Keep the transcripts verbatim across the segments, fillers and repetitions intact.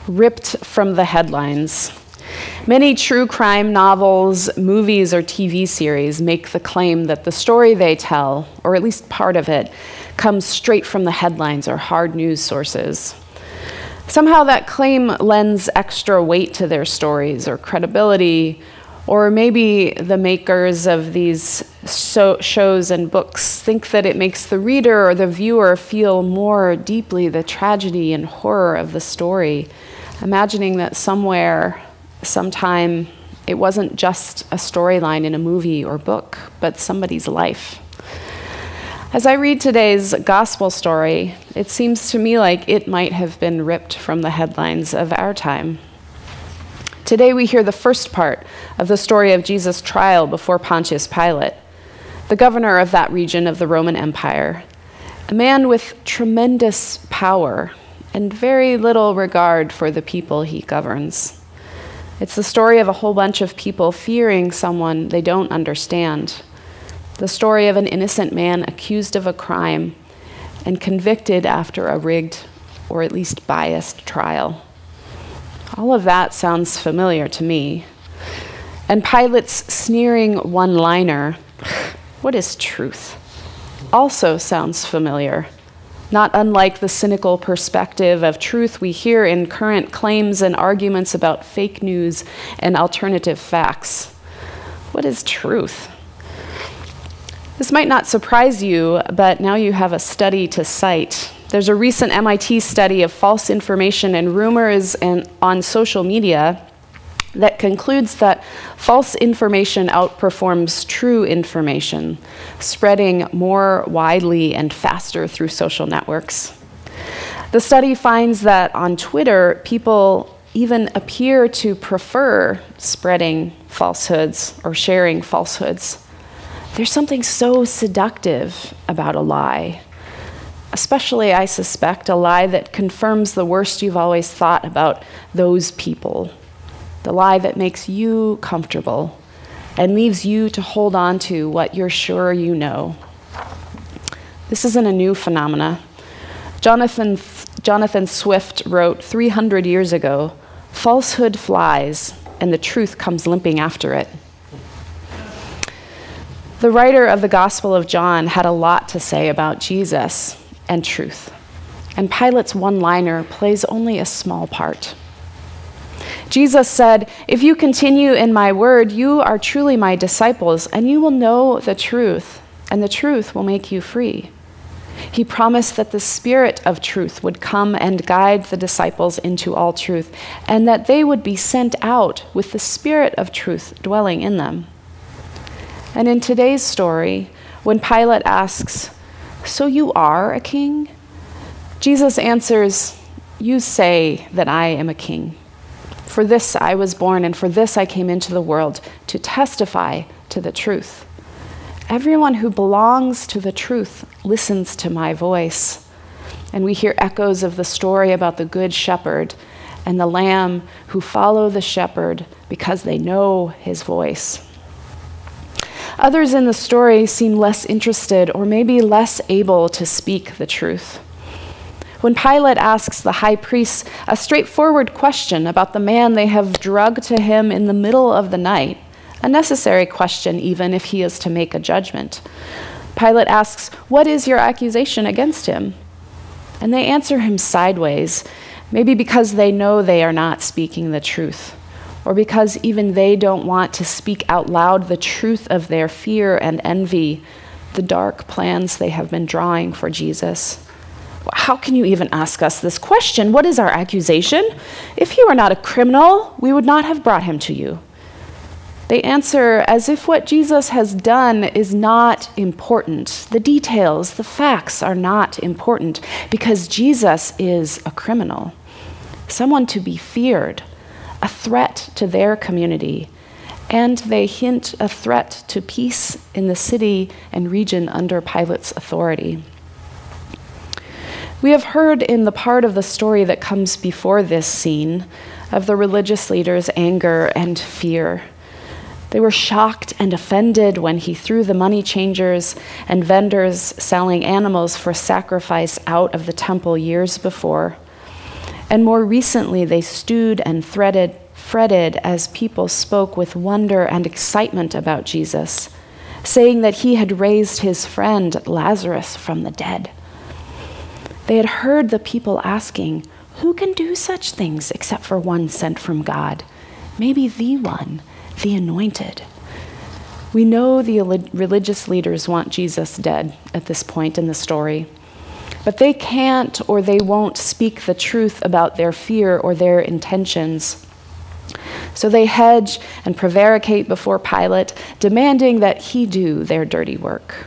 ripped from the headlines. Many true crime novels, movies, or T V series make the claim that the story they tell, or at least part of it, comes straight from the headlines or hard news sources. Somehow that claim lends extra weight to their stories or credibility, or maybe the makers of these so- shows and books think that it makes the reader or the viewer feel more deeply the tragedy and horror of the story, imagining that somewhere, sometime, it wasn't just a storyline in a movie or book, but somebody's life. As I read today's gospel story, it seems to me like it might have been ripped from the headlines of our time. Today we hear the first part of the story of Jesus' trial before Pontius Pilate, the governor of that region of the Roman Empire, a man with tremendous power and very little regard for the people he governs. It's the story of a whole bunch of people fearing someone they don't understand. The story of an innocent man accused of a crime and convicted after a rigged, or at least biased, trial. All of that sounds familiar to me. And Pilate's sneering one-liner, "What is truth?" also sounds familiar, not unlike the cynical perspective of truth we hear in current claims and arguments about fake news and alternative facts. What is truth? This might not surprise you, but now you have a study to cite. There's a recent M I T study of false information and rumors and on social media that concludes that false information outperforms true information, spreading more widely and faster through social networks. The study finds that on Twitter, people even appear to prefer spreading falsehoods or sharing falsehoods. There's something so seductive about a lie, especially, I suspect, a lie that confirms the worst you've always thought about those people. The lie that makes you comfortable and leaves you to hold on to what you're sure you know. This isn't a new phenomena. Jonathan, Jonathan Swift wrote three hundred years ago, "Falsehood flies, and the truth comes limping after it." The writer of the Gospel of John had a lot to say about Jesus and truth, and Pilate's one-liner plays only a small part. Jesus said, "If you continue in my word, you are truly my disciples, and you will know the truth, and the truth will make you free." He promised that the Spirit of truth would come and guide the disciples into all truth, and that they would be sent out with the Spirit of truth dwelling in them. And in today's story, when Pilate asks, "So you are a king?" Jesus answers, "You say that I am a king. For this I was born, and for this I came into the world, to testify to the truth. Everyone who belongs to the truth listens to my voice." And we hear echoes of the story about the good shepherd and the lamb who follow the shepherd because they know his voice. Others in the story seem less interested or maybe less able to speak the truth. When Pilate asks the high priests a straightforward question about the man they have drugged to him in the middle of the night, a necessary question even if he is to make a judgment, Pilate asks, "What is your accusation against him?" And they answer him sideways, maybe because they know they are not speaking the truth, or because even they don't want to speak out loud the truth of their fear and envy, the dark plans they have been drawing for Jesus. "How can you even ask us this question? What is our accusation? If he were not a criminal, we would not have brought him to you." They answer as if what Jesus has done is not important. The details, the facts are not important because Jesus is a criminal, someone to be feared, a threat to their community, and they hint a threat to peace in the city and region under Pilate's authority. We have heard in the part of the story that comes before this scene of the religious leaders' anger and fear. They were shocked and offended when he threw the money changers and vendors selling animals for sacrifice out of the temple years before. And more recently, they stewed and threaded, fretted as people spoke with wonder and excitement about Jesus, saying that he had raised his friend Lazarus from the dead. They had heard the people asking, "Who can do such things except for one sent from God? Maybe the one, the anointed." We know the religious leaders want Jesus dead at this point in the story, but they can't or they won't speak the truth about their fear or their intentions. So they hedge and prevaricate before Pilate, demanding that he do their dirty work.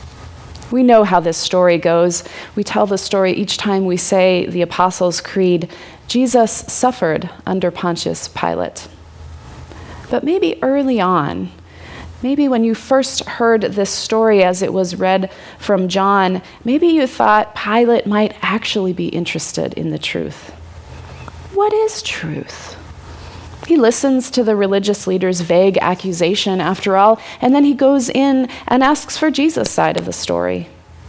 We know how this story goes. We tell the story each time we say the Apostles' Creed. Jesus suffered under Pontius Pilate. But maybe early on, maybe when you first heard this story as it was read from John, maybe you thought Pilate might actually be interested in the truth. What is truth? He listens to the religious leader's vague accusation, after all, and then he goes in and asks for Jesus' side of the story.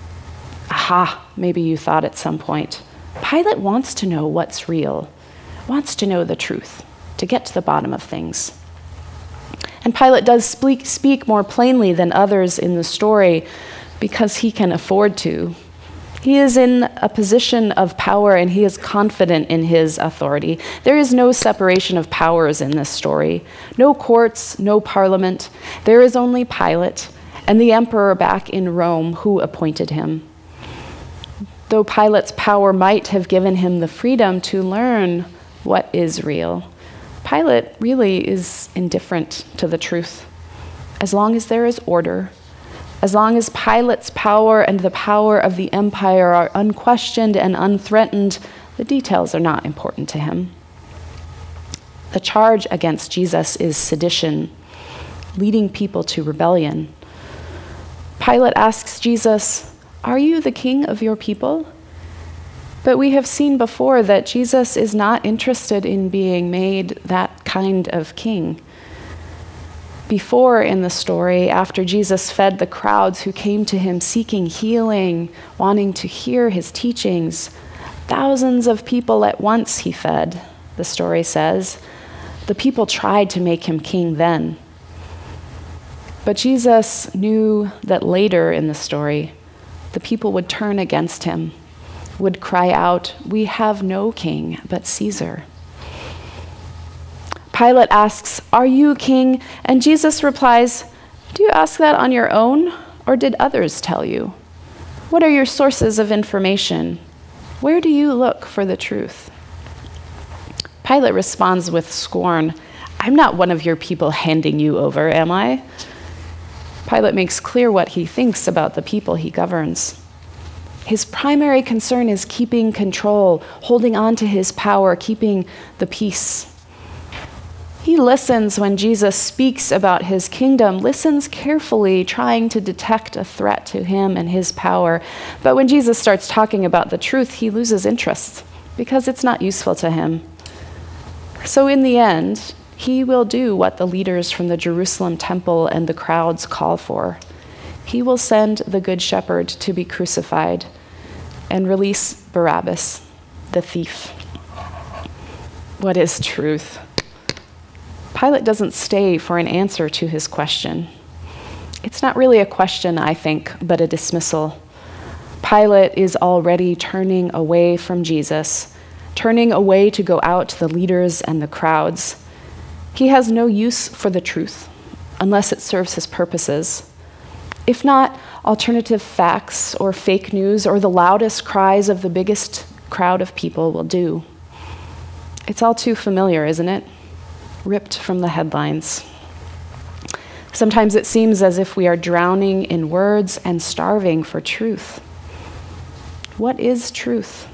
Aha, maybe you thought at some point. Pilate wants to know what's real, wants to know the truth, to get to the bottom of things. And Pilate does speak, speak more plainly than others in the story because he can afford to. He is in a position of power and he is confident in his authority. There is no separation of powers in this story. No courts, no parliament. There is only Pilate and the emperor back in Rome who appointed him. Though Pilate's power might have given him the freedom to learn what is real, Pilate really is indifferent to the truth. As long as there is order, as long as Pilate's power and the power of the empire are unquestioned and unthreatened, the details are not important to him. The charge against Jesus is sedition, leading people to rebellion. Pilate asks Jesus, "Are you the king of your people?" But we have seen before that Jesus is not interested in being made that kind of king. Before in the story, after Jesus fed the crowds who came to him seeking healing, wanting to hear his teachings, thousands of people at once he fed, the story says. The people tried to make him king then. But Jesus knew that later in the story, the people would turn against him, would cry out, "We have no king but Caesar." Pilate asks, "Are you king?" And Jesus replies, "Do you ask that on your own, or did others tell you? What are your sources of information? Where do you look for the truth?" Pilate responds with scorn, "I'm not one of your people handing you over, am I?" Pilate makes clear what he thinks about the people he governs. His primary concern is keeping control, holding on to his power, keeping the peace. He listens when Jesus speaks about his kingdom, listens carefully, trying to detect a threat to him and his power. But when Jesus starts talking about the truth, he loses interest because it's not useful to him. So in the end, he will do what the leaders from the Jerusalem temple and the crowds call for. He will send the Good Shepherd to be crucified and release Barabbas, the thief. What is truth? Pilate doesn't stay for an answer to his question. It's not really a question, I think, but a dismissal. Pilate is already turning away from Jesus, turning away to go out to the leaders and the crowds. He has no use for the truth unless it serves his purposes. If not, alternative facts or fake news or the loudest cries of the biggest crowd of people will do. It's all too familiar, isn't it? Ripped from the headlines. Sometimes it seems as if we are drowning in words and starving for truth. What is truth?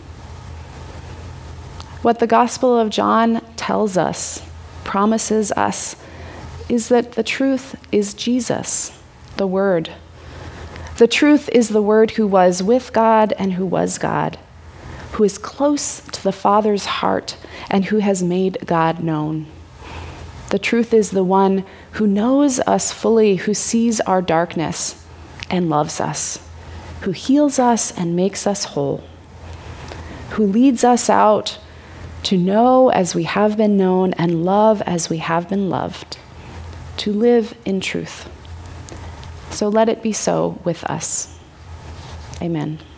What the Gospel of John tells us, promises us, is that the truth is Jesus, the Word. The truth is the Word who was with God and who was God, who is close to the Father's heart and who has made God known. The truth is the one who knows us fully, who sees our darkness and loves us, who heals us and makes us whole, who leads us out to know as we have been known and love as we have been loved, to live in truth. So let it be so with us. Amen.